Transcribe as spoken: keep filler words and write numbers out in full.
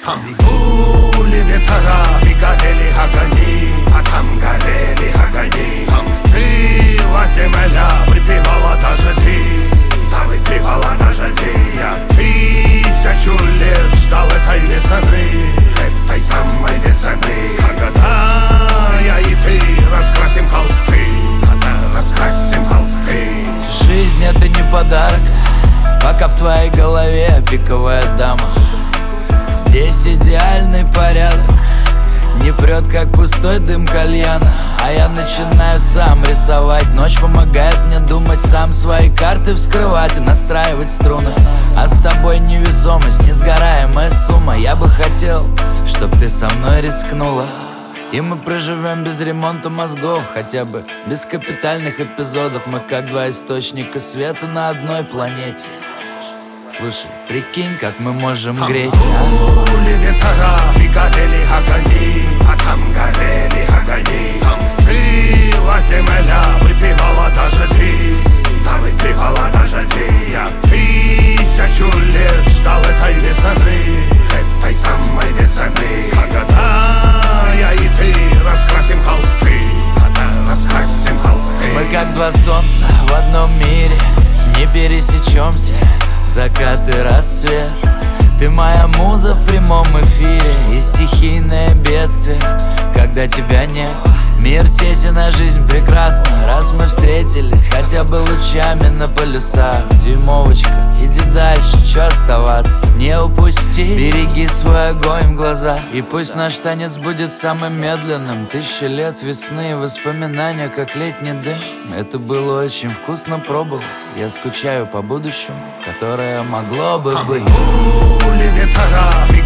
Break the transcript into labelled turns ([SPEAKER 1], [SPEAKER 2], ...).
[SPEAKER 1] Там дули ветра и горели огни, а там горели огни. Там стыла земля, выпивала даже ты, да выпивала даже ты. Я тысячу лет ждал этой весны, этой самой весны, когда я и ты раскрасим холсты, когда раскрасим холсты.
[SPEAKER 2] Жизнь — это не подарок, пока в твоей голове пиковая дама. Здесь идеальный порядок, не прет, как пустой дым кальяна. А я начинаю сам рисовать. Ночь помогает мне думать, сам свои карты вскрывать и настраивать струны. А с тобой невесомость, несгораемая сумма. Я бы хотел, чтоб ты со мной рискнула, и мы проживем без ремонта мозгов, хотя бы без капитальных эпизодов. Мы как два источника света на одной планете. Слушай, прикинь, как мы можем
[SPEAKER 1] там
[SPEAKER 2] греть.
[SPEAKER 1] дули ветра и горели огни, а там горели огни. Там стыла земля, выпивала даже ты, да выпивала даже ты. Я тысячу лет ждал этой весны, этой самой весны, когда я и ты раскрасим холсты, когда раскрасим холсты.
[SPEAKER 2] Мы как два солнца в одном мире, не пересечемся, закат и рассвет. Ты моя муза в прямом эфире, и стихийное бедствие, когда тебя нет. Мир тесен, а жизнь прекрасна, раз мы встретились хотя бы лучами на полюсах. Дюймовочка, иди дальше, чё оставаться? Не упусти, береги свой огонь в глазах, и пусть наш танец будет самым медленным. Тысячи лет весны и воспоминания, как летний дым. Это было очень вкусно пробовать. Я скучаю по будущему, которое могло бы быть.
[SPEAKER 1] Дули ветра и